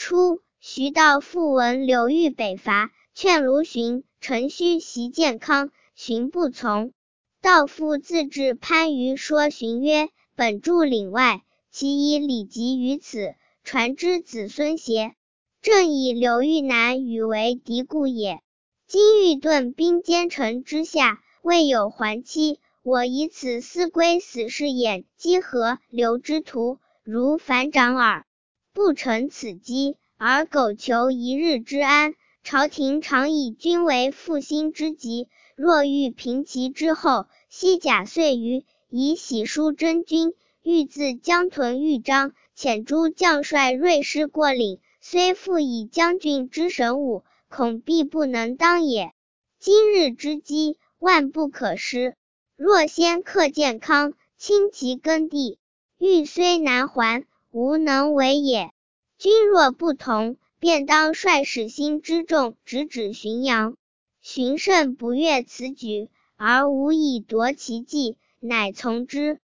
初，徐道复闻刘豫北伐，劝卢循、陈顼袭建康，循不从。道复自至番禺，说循曰：本住岭外，其以礼及于此，传之子孙邪？正以刘豫难与为敌故也。今欲顿兵奸臣之下，未有还期，我以此思归死士偃稽和刘之徒，如反掌耳。不成此机，而苟求一日之安，朝廷常以君为复兴之急，若欲平其之后，西甲岁余，以喜书真君，欲自江屯豫章，遣诸将帅锐师过岭，虽复以将军之神武，恐必不能当也。今日之机，万不可失。若先克建康，清其根地，豫虽难还，无能为也。君若不同，便当率使心之众直指浔阳。荀慎不悦此举，而无以夺其计，乃从之。